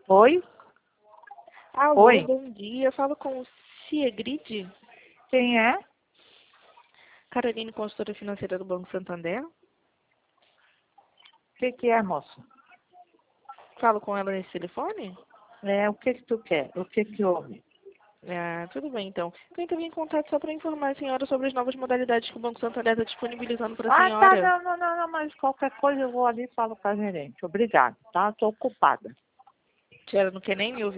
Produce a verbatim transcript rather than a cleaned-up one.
Oi? Alô, Oi? bom dia. Eu falo com o Ciegrid, Quem é? Caroline, consultora financeira do Banco Santander. O que que é, moço? Falo com ela nesse telefone? É, o que que tu quer? O que que houve? Ah, tudo bem, então. Eu entrei em contato só para informar a senhora sobre as novas modalidades que o Banco Santander está disponibilizando para a Ah, tá, senhora. não, não, não, não, mas qualquer coisa eu vou ali e falo com a gerente. Obrigada, tá? Estou ocupada. A senhora não quer nem me ouvir.